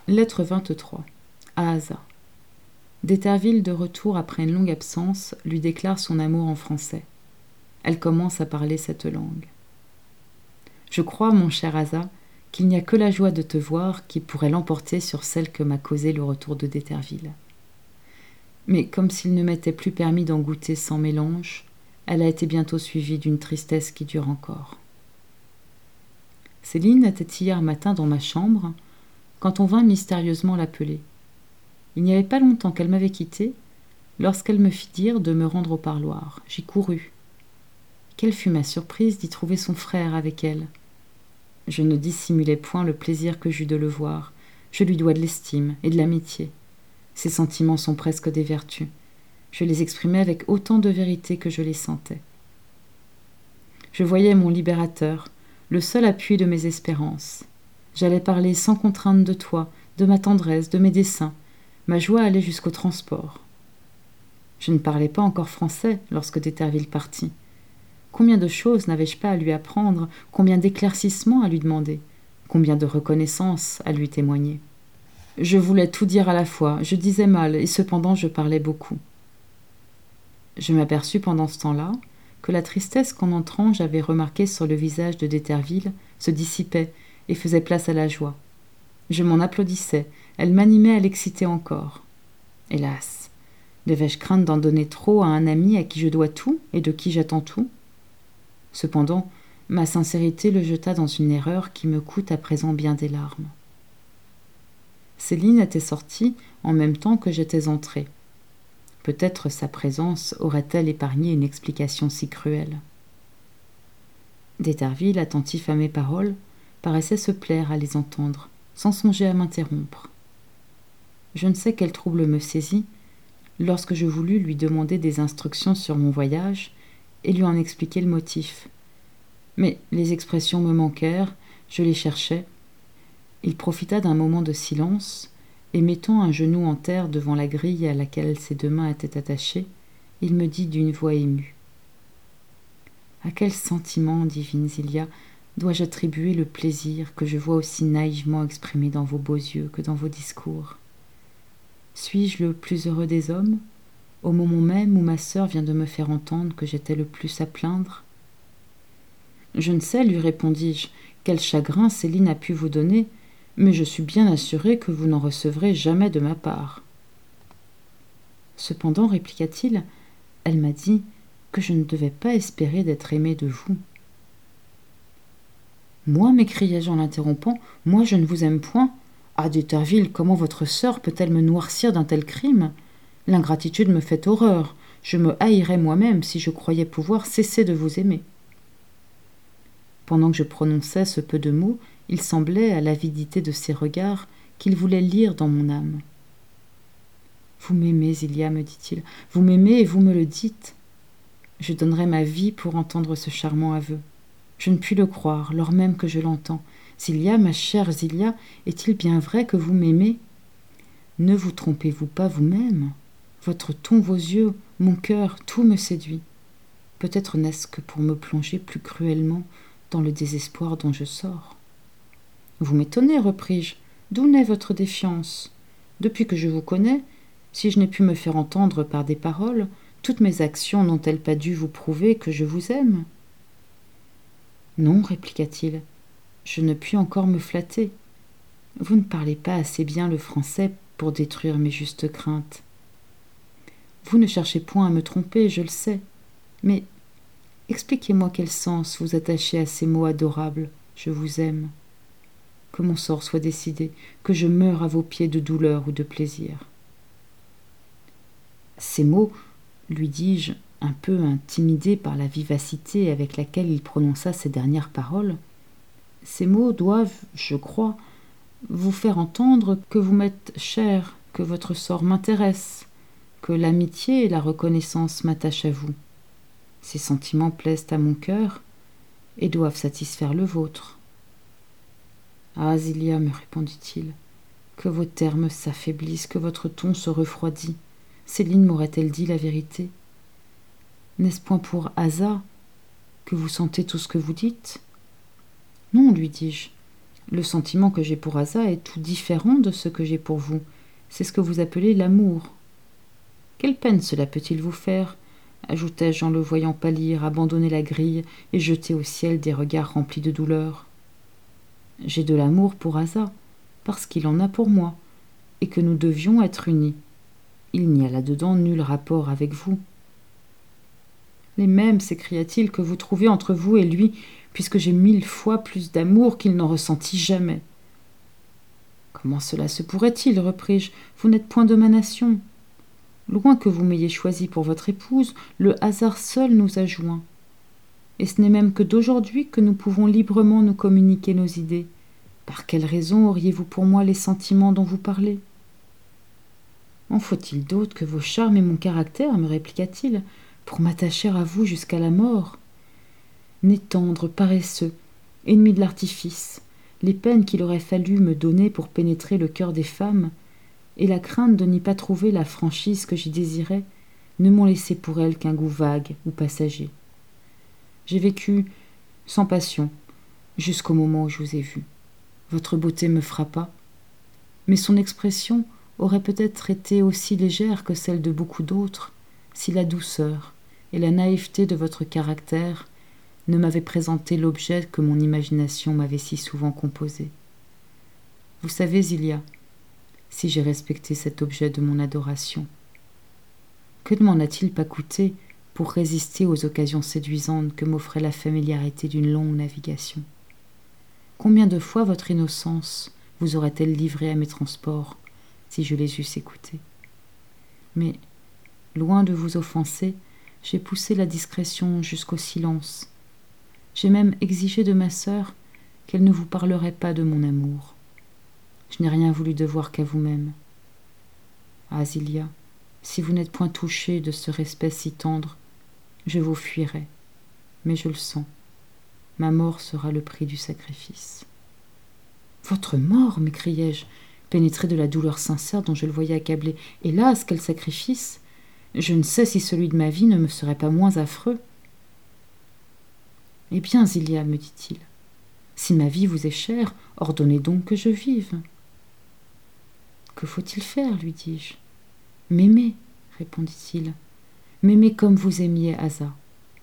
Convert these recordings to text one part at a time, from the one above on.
Lettre 23. À Asa. D'Éterville, de retour après une longue absence, lui déclare son amour en français. Elle commence à parler cette langue. Je crois, mon cher Asa, qu'il n'y a que la joie de te voir qui pourrait l'emporter sur celle que m'a causée le retour de d'Éterville. Mais comme s'il ne m'était plus permis d'en goûter sans mélange, elle a été bientôt suivie d'une tristesse qui dure encore. Céline était hier matin dans ma chambre, quand on vint mystérieusement l'appeler. Il n'y avait pas longtemps qu'elle m'avait quitté, lorsqu'elle me fit dire de me rendre au parloir. J'y courus. Quelle fut ma surprise d'y trouver son frère avec elle. Je ne dissimulai point le plaisir que j'eus de le voir. Je lui dois de l'estime et de l'amitié. Ces sentiments sont presque des vertus. Je les exprimais avec autant de vérité que je les sentais. Je voyais mon libérateur, le seul appui de mes espérances. J'allais parler sans contrainte de toi, de ma tendresse, de mes desseins. Ma joie allait jusqu'au transport. Je ne parlais pas encore français lorsque d'Éterville partit. Combien de choses n'avais-je pas à lui apprendre, combien d'éclaircissements à lui demander, combien de reconnaissance à lui témoigner. Je voulais tout dire à la fois, je disais mal, et cependant je parlais beaucoup. Je m'aperçus pendant ce temps-là que la tristesse qu'en entrant j'avais remarquée sur le visage de d'Éterville se dissipait et faisait place à la joie. Je m'en applaudissais, elle m'animait à l'exciter encore. Hélas, devais-je craindre d'en donner trop à un ami à qui je dois tout et de qui j'attends tout ? Cependant, ma sincérité le jeta dans une erreur qui me coûte à présent bien des larmes. Céline était sortie en même temps que j'étais entrée. Peut-être sa présence aurait-elle épargné une explication si cruelle. D'Éterville, attentif à mes paroles, paraissait se plaire à les entendre, sans songer à m'interrompre. Je ne sais quel trouble me saisit, lorsque je voulus lui demander des instructions sur mon voyage et lui en expliquer le motif. Mais les expressions me manquèrent, je les cherchais. Il profita d'un moment de silence, et mettant un genou en terre devant la grille à laquelle ses deux mains étaient attachées, il me dit d'une voix émue. « À quel sentiment, divine Zilia, dois-je attribuer le plaisir que je vois aussi naïvement exprimé dans vos beaux yeux que dans vos discours ? Suis-je le plus heureux des hommes, au moment même où ma sœur vient de me faire entendre que j'étais le plus à plaindre ? Je ne sais, lui répondis-je, quel chagrin Céline a pu vous donner, mais je suis bien assuré que vous n'en recevrez jamais de ma part. Cependant, répliqua-t-il, elle m'a dit que je ne devais pas espérer d'être aimé de vous. Moi, m'écriai-je en l'interrompant, moi je ne vous aime point. Ah, d'Éterville, comment votre sœur peut-elle me noircir d'un tel crime ? L'ingratitude me fait horreur. Je me haïrais moi-même si je croyais pouvoir cesser de vous aimer. Pendant que je prononçais ce peu de mots, il semblait, à l'avidité de ses regards, qu'il voulait lire dans mon âme. « Vous m'aimez, Zilia, me dit-il. Vous m'aimez et vous me le dites. Je donnerais ma vie pour entendre ce charmant aveu. Je ne puis le croire, lors même que je l'entends. Zilia, ma chère Zilia, est-il bien vrai que vous m'aimez ? Ne vous trompez-vous pas vous-même ? Votre ton, vos yeux, mon cœur, tout me séduit. Peut-être n'est-ce que pour me plonger plus cruellement dans le désespoir dont je sors. Vous m'étonnez, repris-je. D'où naît votre défiance ? Depuis que je vous connais, si je n'ai pu me faire entendre par des paroles, toutes mes actions n'ont-elles pas dû vous prouver que je vous aime ? Non, répliqua-t-il, je ne puis encore me flatter. Vous ne parlez pas assez bien le français pour détruire mes justes craintes. Vous ne cherchez point à me tromper, je le sais, mais expliquez-moi quel sens vous attachez à ces mots adorables, je vous aime. Que mon sort soit décidé, que je meure à vos pieds de douleur ou de plaisir. Ces mots, lui dis-je, un peu intimidé par la vivacité avec laquelle il prononça ces dernières paroles, ces mots doivent, je crois, vous faire entendre que vous m'êtes cher, que votre sort m'intéresse, que l'amitié et la reconnaissance m'attachent à vous. Ces sentiments plaisent à mon cœur et doivent satisfaire le vôtre. Ah, Zilia, me répondit-il, que vos termes s'affaiblissent, que votre ton se refroidit. Céline m'aurait-elle dit la vérité ? N'est-ce point pour Asa que vous sentez tout ce que vous dites ? Non, lui dis-je. Le sentiment que j'ai pour Asa est tout différent de ce que j'ai pour vous. C'est ce que vous appelez l'amour. Quelle peine cela peut-il vous faire, ajoutai-je en le voyant pâlir, abandonner la grille et jeter au ciel des regards remplis de douleur. J'ai de l'amour pour Asa, parce qu'il en a pour moi, et que nous devions être unis. Il n'y a là-dedans nul rapport avec vous. Les mêmes, s'écria-t-il, que vous trouvez entre vous et lui, puisque j'ai 1000 fois plus d'amour qu'il n'en ressentit jamais. Comment cela se pourrait-il, repris-je, vous n'êtes point de ma nation. Loin que vous m'ayez choisi pour votre épouse, le hasard seul nous a joints. Et ce n'est même que d'aujourd'hui que nous pouvons librement nous communiquer nos idées. Par quelle raison auriez-vous pour moi les sentiments dont vous parlez? En faut-il d'autre que vos charmes et mon caractère, me répliqua-t-il, pour m'attacher à vous jusqu'à la mort? Né tendre, paresseux, ennemi de l'artifice, les peines qu'il aurait fallu me donner pour pénétrer le cœur des femmes, et la crainte de n'y pas trouver la franchise que j'y désirais, ne m'ont laissé pour elle qu'un goût vague ou passager. J'ai vécu sans passion jusqu'au moment où je vous ai vu. Votre beauté me frappa, mais son expression aurait peut-être été aussi légère que celle de beaucoup d'autres si la douceur et la naïveté de votre caractère ne m'avaient présenté l'objet que mon imagination m'avait si souvent composé. Vous savez, Zilia, si j'ai respecté cet objet de mon adoration, que ne m'en a-t-il pas coûté pour résister aux occasions séduisantes que m'offrait la familiarité d'une longue navigation? Combien de fois votre innocence vous aurait-elle livré à mes transports si je les eusse écoutés? Mais, loin de vous offenser, j'ai poussé la discrétion jusqu'au silence. J'ai même exigé de ma sœur qu'elle ne vous parlerait pas de mon amour. Je n'ai rien voulu devoir qu'à vous-même. Ah, Zilia, si vous n'êtes point touchée de ce respect si tendre, je vous fuirai, mais je le sens. Ma mort sera le prix du sacrifice. Votre mort, m'écriai-je, pénétré de la douleur sincère dont je le voyais accablé. Hélas, quel sacrifice! Je ne sais si celui de ma vie ne me serait pas moins affreux. Eh bien, Zilia, me dit-il, si ma vie vous est chère, ordonnez donc que je vive. Que faut-il faire, lui dis-je. M'aimer, répondit-il, m'aimer comme vous aimiez Asa.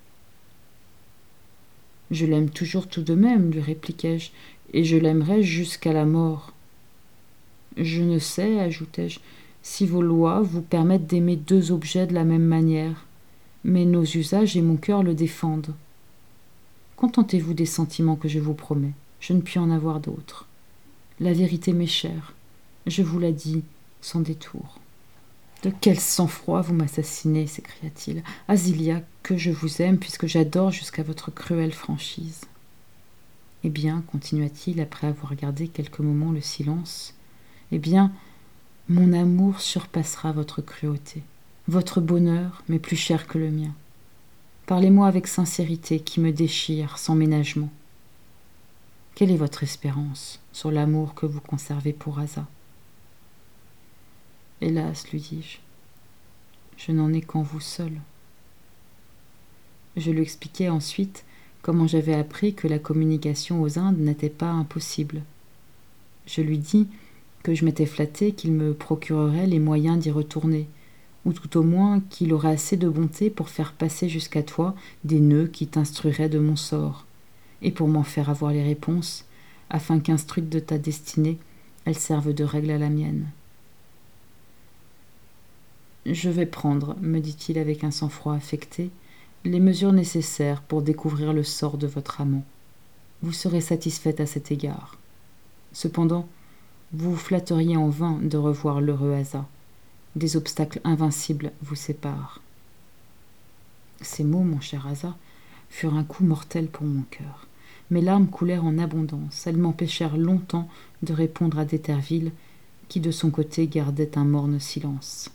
Je l'aime toujours tout de même, lui répliquai-je, et je l'aimerai jusqu'à la mort. Je ne sais, ajoutai-je, si vos lois vous permettent d'aimer deux objets de la même manière, mais nos usages et mon cœur le défendent. Contentez-vous des sentiments que je vous promets, je ne puis en avoir d'autres. La vérité m'est chère, je vous la dis sans détour. De quel sang-froid vous m'assassinez, s'écria-t-il. Zilia, que je vous aime, puisque j'adore jusqu'à votre cruelle franchise. Eh bien, continua-t-il, après avoir gardé quelques moments le silence, eh bien, mon amour surpassera votre cruauté. Votre bonheur m'est plus cher que le mien. Parlez-moi avec sincérité qui me déchire sans ménagement. Quelle est votre espérance sur l'amour que vous conservez pour Asa? Hélas, lui dis-je, je n'en ai qu'en vous seul. Je lui expliquai ensuite comment j'avais appris que la communication aux Indes n'était pas impossible. Je lui dis que je m'étais flatté qu'il me procurerait les moyens d'y retourner, ou tout au moins qu'il aurait assez de bonté pour faire passer jusqu'à toi des nœuds qui t'instruiraient de mon sort, et pour m'en faire avoir les réponses, afin qu'instruite de ta destinée, elle serve de règle à la mienne. Je vais prendre, me dit-il avec un sang-froid affecté, les mesures nécessaires pour découvrir le sort de votre amant. Vous serez satisfaite à cet égard. Cependant, vous vous flatteriez en vain de revoir l'heureux Asa. Des obstacles invincibles vous séparent. Ces mots, mon cher Asa, furent un coup mortel pour mon cœur. Mes larmes coulèrent en abondance. Elles m'empêchèrent longtemps de répondre à d'Éterville, qui de son côté gardait un morne silence.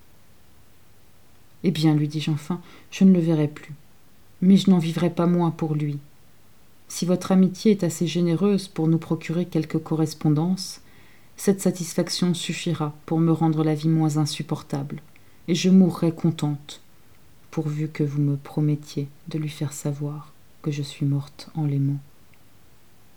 Eh bien, lui dis-je enfin, je ne le verrai plus. Mais je n'en vivrai pas moins pour lui. Si votre amitié est assez généreuse pour nous procurer quelque correspondance, cette satisfaction suffira pour me rendre la vie moins insupportable, et je mourrai contente, pourvu que vous me promettiez de lui faire savoir que je suis morte en l'aimant.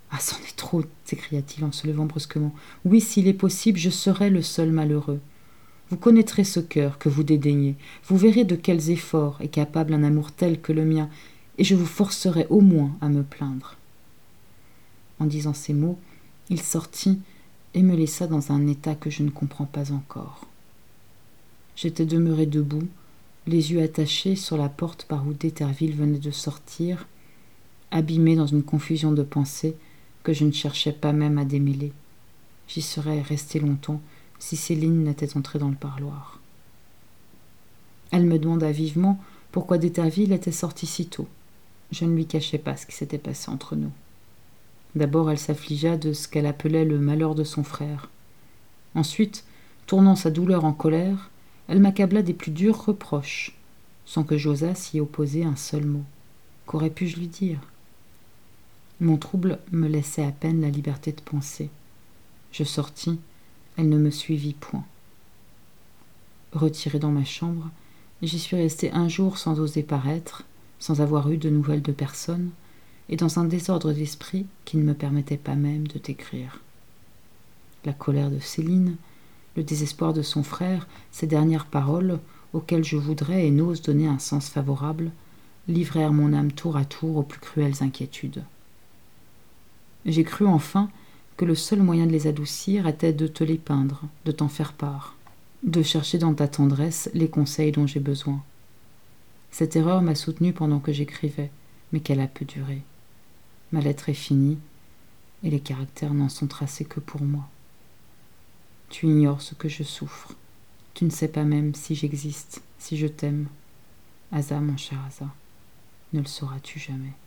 Ah, c'en est trop, s'écria-t-il en se levant brusquement. Oui, s'il est possible, je serai le seul malheureux. Vous connaîtrez ce cœur que vous dédaignez, vous verrez de quels efforts est capable un amour tel que le mien, et je vous forcerai au moins à me plaindre. En disant ces mots, il sortit et me laissa dans un état que je ne comprends pas encore. J'étais demeuré debout, les yeux attachés sur la porte par où d'Éterville venait de sortir, abîmé dans une confusion de pensées que je ne cherchais pas même à démêler. J'y serais resté longtemps si Céline n'était entrée dans le parloir. Elle me demanda vivement pourquoi d'Éterville était sorti si tôt. Je ne lui cachai pas ce qui s'était passé entre nous. D'abord, elle s'affligea de ce qu'elle appelait le malheur de son frère. Ensuite, tournant sa douleur en colère, elle m'accabla des plus durs reproches, sans que j'osasse y opposer un seul mot. Qu'aurais pu-je lui dire ? Mon trouble me laissait à peine la liberté de penser. Je sortis, elle ne me suivit point. Retiré dans ma chambre, j'y suis resté un jour sans oser paraître, sans avoir eu de nouvelles de personne, et dans un désordre d'esprit qui ne me permettait pas même de t'écrire. La colère de Céline, le désespoir de son frère, ces dernières paroles, auxquelles je voudrais et n'ose donner un sens favorable, livrèrent mon âme tour à tour aux plus cruelles inquiétudes. J'ai cru enfin que le seul moyen de les adoucir était de te les peindre, de t'en faire part, de chercher dans ta tendresse les conseils dont j'ai besoin. Cette erreur m'a soutenue pendant que j'écrivais, mais qu'elle a peu duré. Ma lettre est finie, et les caractères n'en sont tracés que pour moi. Tu ignores ce que je souffre. Tu ne sais pas même si j'existe, si je t'aime. Asa, mon cher Asa, ne le sauras-tu jamais.